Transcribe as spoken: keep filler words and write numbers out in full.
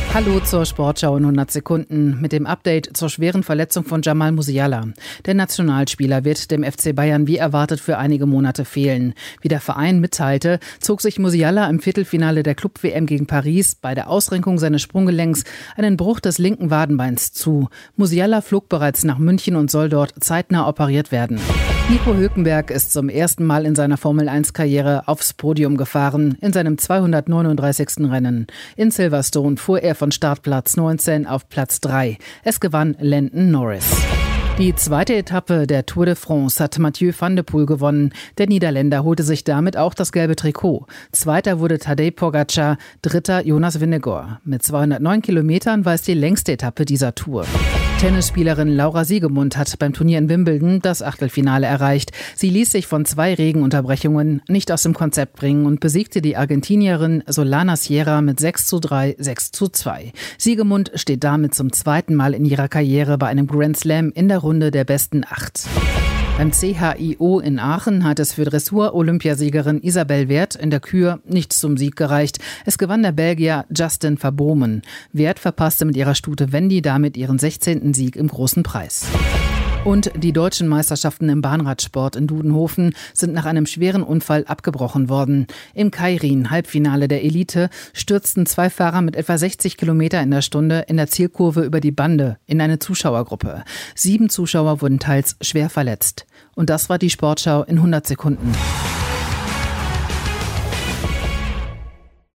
Hallo zur Sportschau in hundert Sekunden mit dem Update zur schweren Verletzung von Jamal Musiala. Der Nationalspieler wird dem F C Bayern wie erwartet für einige Monate fehlen. Wie der Verein mitteilte, zog sich Musiala im Viertelfinale der Club-W M gegen Paris bei der Ausrenkung seines Sprunggelenks einen Bruch des linken Wadenbeins zu. Musiala flog bereits nach München und soll dort zeitnah operiert werden. Nico Hülkenberg ist zum ersten Mal in seiner Formel eins Karriere aufs Podium gefahren, in seinem zweihundertneununddreißigsten Rennen. In Silverstone fuhr er von Startplatz neunzehn auf Platz drei. Es gewann Lando Norris. Die zweite Etappe der Tour de France hat Mathieu van der Poel gewonnen. Der Niederländer holte sich damit auch das gelbe Trikot. Zweiter wurde Tadej Pogacar, dritter Jonas Vingegaard. Mit zweihundertneun Kilometern war es die längste Etappe dieser Tour. Tennisspielerin Laura Siegemund hat beim Turnier in Wimbledon das Achtelfinale erreicht. Sie ließ sich von zwei Regenunterbrechungen nicht aus dem Konzept bringen und besiegte die Argentinierin Solana Sierra mit sechs zu drei, sechs zu zwei. Siegemund steht damit zum zweiten Mal in ihrer Karriere bei einem Grand Slam in der Runde der besten acht. Beim C H I O in Aachen hat es für Dressur-Olympiasiegerin Isabelle Weert in der Kür nicht zum Sieg gereicht. Es gewann der Belgier Justin Verbomen. Weert verpasste mit ihrer Stute Wendy damit ihren sechzehnten Sieg im Großen Preis. Und die deutschen Meisterschaften im Bahnradsport in Dudenhofen sind nach einem schweren Unfall abgebrochen worden. Im Kairin-Halbfinale der Elite stürzten zwei Fahrer mit etwa sechzig Kilometer in der Stunde in der Zielkurve über die Bande in eine Zuschauergruppe. Sieben Zuschauer wurden teils schwer verletzt. Und das war die Sportschau in hundert Sekunden.